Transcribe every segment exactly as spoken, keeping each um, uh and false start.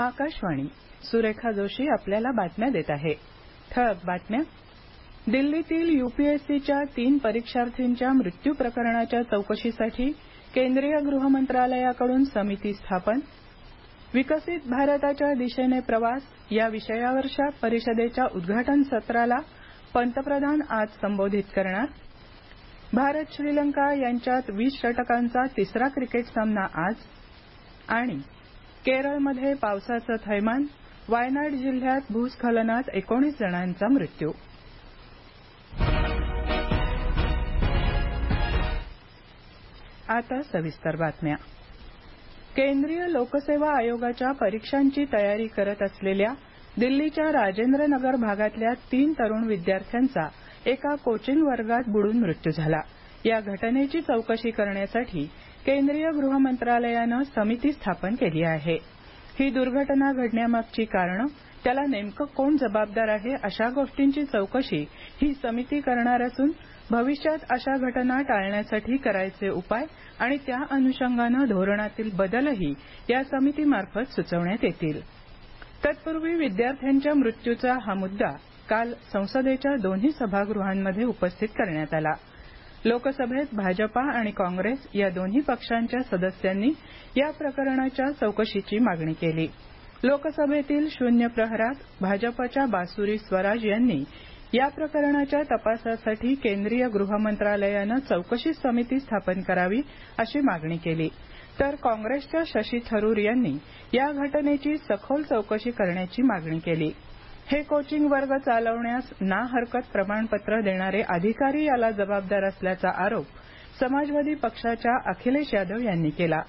आकाशवाणी. सुरेखा जोशी आपल्याला बातम्या देत आहे. ठळक बातम्या. दिल्लीतील यूपीएससीच्या तीन परीक्षार्थींच्या मृत्यू प्रकरणाच्या चौकशीसाठी केंद्रीय गृह मंत्रालयाकडून समिती स्थापन. विकसित भारताच्या दिशेने प्रवास या विषयावरच्या परिषदेच्या उद्घाटन सत्राला पंतप्रधान आज संबोधित करणार. भारत श्रीलंका यांच्यात वीस षटकांचा तिसरा क्रिकेट सामना आज. आणि केरळमध्ये पावसाचं थैमान. वायनाड जिल्ह्यात भूस्खलनात एकोणीस जणांचा मृत्यू. आता सविस्तर बातम्या. केंद्रीय लोकसेवा आयोगाच्या परीक्षांची तयारी करत असलेल्या दिल्लीच्या राजेंद्र नगर भागातल्या तीन तरुण विद्यार्थ्यांचा एका कोचिंग वर्गात बुडून मृत्यू झाला. या घटनेची चौकशी करण्यासाठी केंद्रीय गृह मंत्रालयानं समिती स्थापन केली आहे. ही दुर्घटना घडण्यामागची कारणं, त्याला नेमकं कोण जबाबदार आहे अशा गोष्टींची चौकशी ही समिती करणार असून भविष्यात अशा घटना टाळण्यासाठी करायचे उपाय आणि त्या अनुषंगानं धोरणातील बदलही या समितीमार्फत सुचवण्यात येतील. तत्पूर्वी विद्यार्थ्यांच्या मृत्यूचा हा मुद्दा काल संसदेच्या दोन्ही सभागृहांमध्ये उपस्थित करण्यात आला. लोकसभेत भाजपा आणि काँग्रेस या दोन्ही पक्षांच्या सदस्यांनी या प्रकरणाच्या चौकशीची मागणी केली. लोकसभेतील शून्य प्रहरात भाजपच्या बासुरी स्वराज यांनी या प्रकरणाच्या तपासासाठी केंद्रीय गृह मंत्रालयानं चौकशी समिती स्थापन करावी अशी मागणी केली. तर काँग्रेसच्या शशी थरूर यांनी या घटनेची सखोल चौकशी करण्याची मागणी केली. हे कोचिंग वर्ग चालवण्यास ना हरकत प्रमाणपत्र देणारे अधिकारी याला जबाबदार असल्याचा आरोप समाजवादी पक्षाच्या अखिलेश यादव यांनी केला.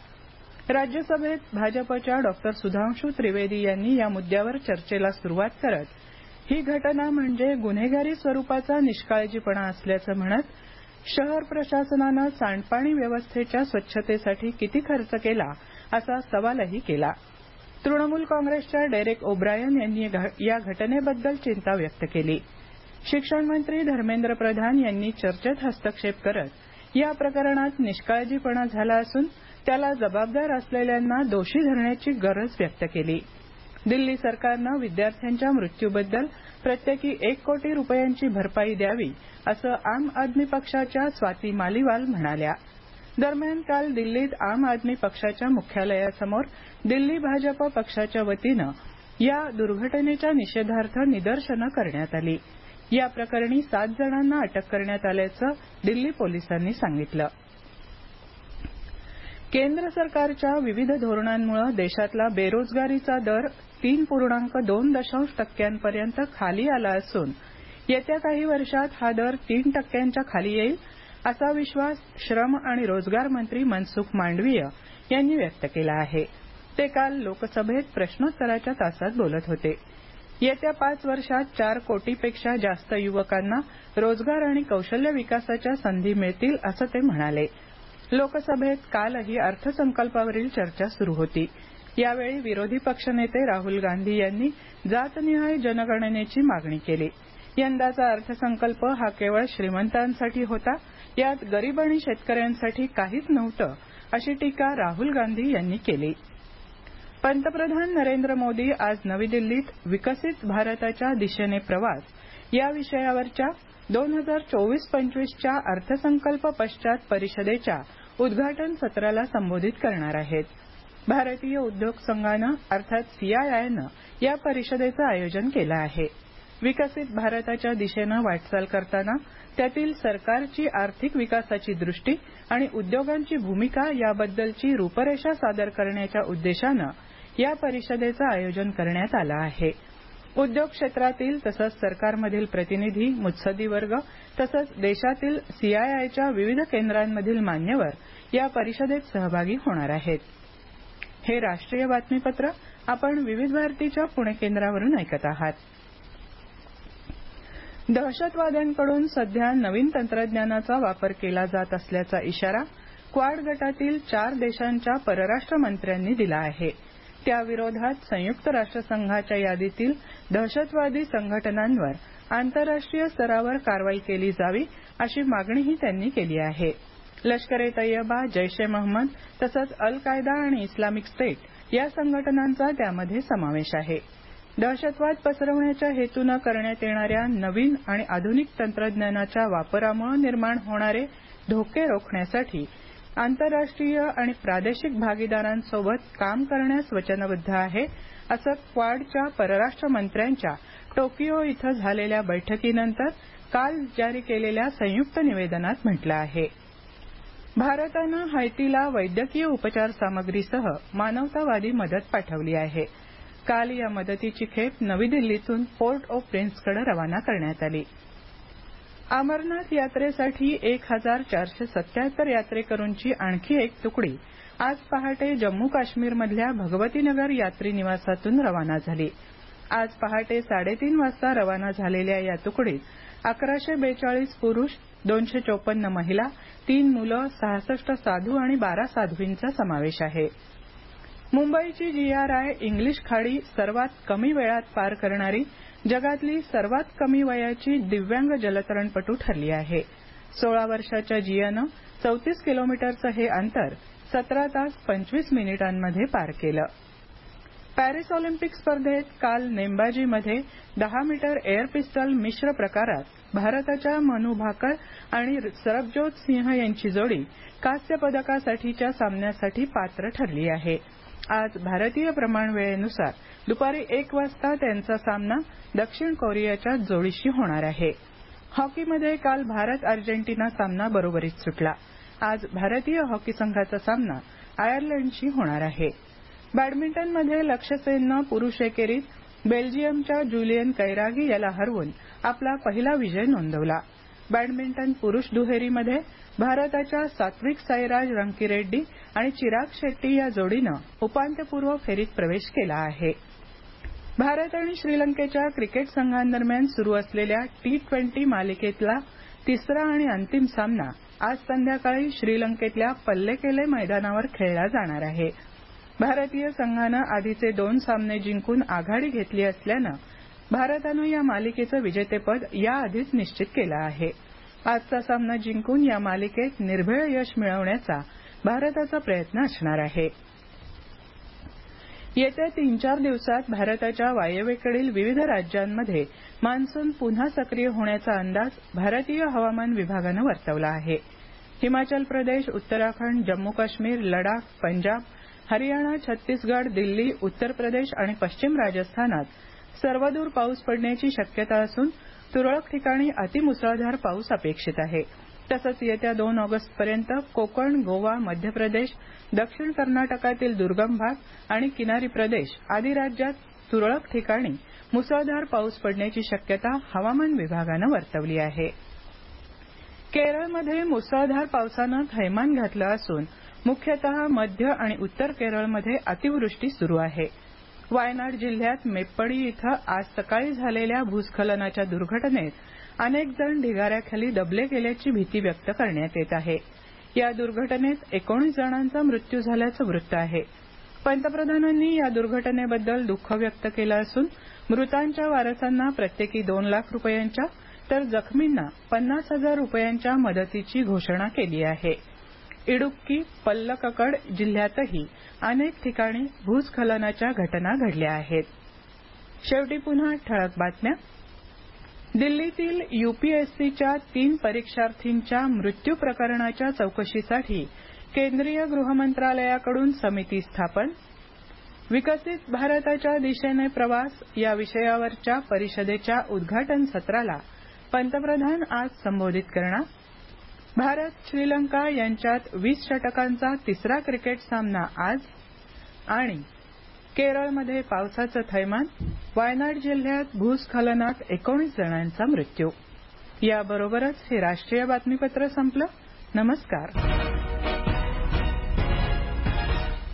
राज्यसभेत भाजपच्या डॉक्टर सुधांशू त्रिवेदी यांनी या मुद्द्यावर चर्चेला सुरुवात करत ही घटना म्हणजे गुन्हेगारी स्वरूपाचा निष्काळजीपणा असल्याचं म्हणत शहर प्रशासनानं सांडपाणी व्यवस्थेच्या स्वच्छतेसाठी किती खर्च केला असा सवालही केला. तृणमूल काँग्रेसच्या डेरेक ओब्रायन यांनी या घटनेबद्दल चिंता व्यक्त केली. शिक्षण मंत्री धर्मेंद्र प्रधान यांनी चर्चेत हस्तक्षेप करत या प्रकरणात निष्काळजीपणा झाला असून त्याला जबाबदार असलेल्यांना दोषी धरण्याची गरज व्यक्त केली. दिल्ली सरकारनं विद्यार्थ्यांच्या मृत्यूबद्दल प्रत्येकी एक कोटी रुपयांची भरपाई द्यावी असं आम आदमी पक्षाच्या स्वाती मालीवाल म्हणाल्या. दरम्यान काल दिल्लीत आम आदमी पक्षाच्या मुख्यालयासमोर दिल्ली भाजप पक्षाच्या वतीनं या दुर्घटनेच्या निषेधार्थ निदर्शनं करण्यात आली. या प्रकरणी सात जणांना अटक करण्यात आल्याचं दिल्ली पोलिसांनी सांगितलं. केंद्र सरकारच्या विविध धोरणांमुळे देशातला बेरोजगारीचा दर तीन पूर्णांक दोन दशांश टक्क्यांपर्यंत खाली आला असून येत्या काही वर्षात हा दर तीन टक्क्यांच्या खाली येईल असा विश्वास श्रम आणि रोजगार मंत्री मनसुख मांडवीय यांनी व्यक्त केला आहे. ते काल लोकसभेत प्रश्नोत्तराच्या तासात बोलत होते. येत्या पाच वर्षात चार कोटीपेक्षा जास्त युवकांना रोजगार आणि कौशल्य विकासाच्या संधी मिळतील असं ते म्हणाले. लोकसभेत कालही अर्थसंकल्पावरील चर्चा सुरू होती. यावेळी विरोधी पक्षनेते राहुल गांधी यांनी जातनिहाय जनगणनेची मागणी केली. यंदाचा अर्थसंकल्प हा केवळ श्रीमंतांसाठी होता, यात गरीब आणि शेतकऱ्यांसाठी काहीच नव्हतं अशी टीका राहुल गांधी यांनी केली. पंतप्रधान नरेंद्र मोदी आज नवी दिल्लीत विकसित भारताच्या दिशेने प्रवास या विषयावरच्या दोन हजार चोवीस पंचवीसच्या अर्थसंकल्प पश्चात परिषदेच्या उद्घाटन सत्राला संबोधित करणार आहेत. भारतीय उद्योग संघानं अर्थात सीआयआयनं या परिषदेचं आयोजन केलं आहे. विकसित भारताच्या दिशेनं वाटचाल करताना त्यातील सरकारची आर्थिक विकासाची दृष्टी आणि उद्योगांची भूमिका याबद्दलची रूपरेषा सादर करण्याच्या उद्देशानं या परिषदेचं आयोजन करण्यात आलं आहे. उद्योग क्षेत्रातील तसंच सरकारमधील प्रतिनिधी, मुत्सद्दी वर्ग तसंच देशातील सीआयआयच्या विविध केंद्रांमधील मान्यवर या परिषदेत सहभागी होणार आहेत. हे राष्ट्रीय बातमीपत्र आपण विविध भारतीच्या पुणे केंद्रावरून ऐकत आहात. दहशतवाद्यांकडून सध्या नवीन तंत्रज्ञानाचा वापर केला जात असल्याचा इशारा क्वाड गटातील चार देशांच्या परराष्ट्र मंत्र्यांनी दिला आहे. त्याविरोधात संयुक्त राष्ट्रसंघाच्या यादीतील दहशतवादी संघटनांवर आंतरराष्ट्रीय स्तरावर कारवाई केली जावी अशी मागणीही त्यांनी केली आहे. लष्कर ए तैयबा, जैश ए महम्मद तसंच अल कायदा आणि इस्लामिक स्टेट या संघटनांचा त्यामध्ये समावेश आहे. दहशतवाद पसरवण्याच्या हेतूनं करण्यात येणाऱ्या नवीन आणि आधुनिक तंत्रज्ञानाच्या वापरामुळे निर्माण होणारे धोके रोखण्यासाठी आंतरराष्ट्रीय आणि प्रादेशिक भागीदारांसोबत काम करण्यास वचनबद्ध आहे असं क्वाडच्या परराष्ट्र मंत्र्यांच्या टोकियो इथं झालेल्या बैठकीनंतर काल जारी केलेल्या संयुक्त निवेदनात म्हटलं आहे. भारतानं हैतीला वैद्यकीय उपचार सामग्रीसह मानवतावादी मदत पाठवली आहे. काल या मदतीची खेप नवी दिल्लीतून पोर्ट ऑफ प्रिन्सकडे रवाना करण्यात आली. अमरनाथ यात्रेसाठी एक हजार चारशे सत्याहत्तर यात्रेकरूंची आणखी एक तुकडी आज पहाटे जम्मू काश्मीरमधल्या भगवतीनगर यात्री निवासातून रवाना झाली. आज पहाटे साडेतीन वाजता रवाना झालेल्या या तुकडीत अकराशे बेचाळीस पुरुष, दोनशे चोपन्न महिला, तीन मुलं, सहासष्ट साधू आणि बारा साध्वींचा समावेश आहे. मुंबईची जीआरआय इंग्लिश खाडी सर्वात कमी वेळात पार करणारी जगातली सर्वात कमी वयाची दिव्यांग जलतरणपटू ठरली आहे. सोळा वर्षाच्या जियानं चौतीस किलोमीटरचं हे अंतर सतरा तास पंचवीस मिनिटांमध्ये पार केलं. पॅरिस ऑलिम्पिक स्पर्धेत काल नेमबाजीमध्ये दहा मीटर एअर पिस्टल मिश्र प्रकारात भारताच्या मनू भाकर आणि सरबजोत सिंह यांची जोडी कांस्य पदकासाठीच्या सामन्यासाठी पात्र ठरली आहे. आज भारतीय प्रमाणवेळेनुसार दुपारी एक वाजता त्यांचा सामना दक्षिण कोरियाच्या जोडीशी होणार आहे. हॉकीमध्ये काल भारत अर्जेंटिना सामना बरोबरीत सुटला. आज भारतीय हॉकी संघाचा सामना आयर्लंडशी होणार आहे. बॅडमिंटनमध्ये लक्ष्य सेननं पुरुष एकेरीत बेल्जियमच्या जुलियन कैरागी याला हरवून आपला पहिला विजय नोंदवला. बॅडमिंटन पुरुष दुहेरीमध्ये भारताच्या सात्विक साईराज रंकीरेड्डी आणि चिराग शेट्टी या जोडीनं उपांत्यपूर्व फेरीत प्रवेश केला आहे. भारत आणि श्रीलंकेच्या क्रिकेट संघांदरम्यान सुरू असलेल्या टी ट्वेंटी मालिकेतला तिसरा आणि अंतिम सामना आज संध्याकाळी श्रीलंकेतल्या पल्लेकेले मैदानावर खेळला जाणार आहे. भारतीय संघानं आधीचे दोन सामने जिंकून आघाडी घेतली असल्यानं भारतानं या मालिकेचं विजेतेपद याआधीच निश्चित केलं आहे. आजचा सामना जिंकून या मालिकेत निर्भेळ यश मिळवण्याचा भारताचा प्रयत्न असणार आहे. येत्या तीन चार दिवसात भारताच्या वायव्येकडील विविध राज्यांमध्ये मान्सून पुन्हा सक्रिय होण्याचा अंदाज भारतीय हवामान विभागानं वर्तवला आहे. हिमाचल प्रदेश, उत्तराखंड, जम्मू काश्मीर, लडाख, पंजाब, हरियाणा, छत्तीसगड, दिल्ली, उत्तर प्रदेश आणि पश्चिम राजस्थानात सर्वदूर पाऊस पडण्याची शक्यता असून तुरळक ठिकाणी अतिमुसळधार पाऊस अपेक्षित आहे. तसंच येत्या दोन ऑगस्टपर्यंत कोकण, गोवा, मध्य प्रदेश, दक्षिण कर्नाटकातील दुर्गम भाग आणि किनारी प्रदेश आदी राज्यात तुरळक ठिकाणी मुसळधार पाऊस पडण्याची शक्यता हवामान विभागानं वर्तवली आहे. केरळमध्ये मुसळधार पावसानं थैमान घातलं असून मुख्यतः मध्य आणि उत्तर केरळमध्ये अतिवृष्टी सुरू आहे. वायनाड जिल्ह्यात मेप्पडी इथं आज सकाळी झालेल्या भूस्खलनाच्या दुर्घटनेत अनेक जण ढिगाऱ्याखाली दबले गेल्याची भीती व्यक्त करण्यात येत आहे. या दुर्घटनेत एकोणीस जणांचा मृत्यू झाल्याचं वृत्त आहे. पंतप्रधानांनी या दुर्घटनेबद्दल दुःख व्यक्त केलं असून मृतांच्या वारसांना प्रत्येकी दोन लाख रुपयांच्या तर जखमींना पन्नास हजार रुपयांच्या मदतीची घोषणा केली आहे. इडुक्की, पल्लककड जिल्ह्यातही अनेक ठिकाणी भूस्खलनाच्या घटना घडल्या आहेत. शेवटी पुन्हा ठळक बातम्या. दिल्लीतील यूपीएससीच्या तीन परीक्षार्थींच्या मृत्यू प्रकरणाच्या चौकशीसाठी केंद्रीय गृहमंत्रालयाकडून समिती स्थापन. विकसित भारताच्या दिशेने प्रवास या विषयावरच्या परिषदेच्या उद्घाटन सत्राला पंतप्रधान आज संबोधित करणार. भारत श्रीलंका यांच्यात वीस षटकांचा तिसरा क्रिकेट सामना आज. आणि केरळमध्ये पावसाचं थैमान, वायनाड जिल्ह्यात भूस्खलनात एकोणीस जणांचा मृत्यू. याबरोबरच हे राष्ट्रीय बातमीपत्र संपलं. नमस्कार.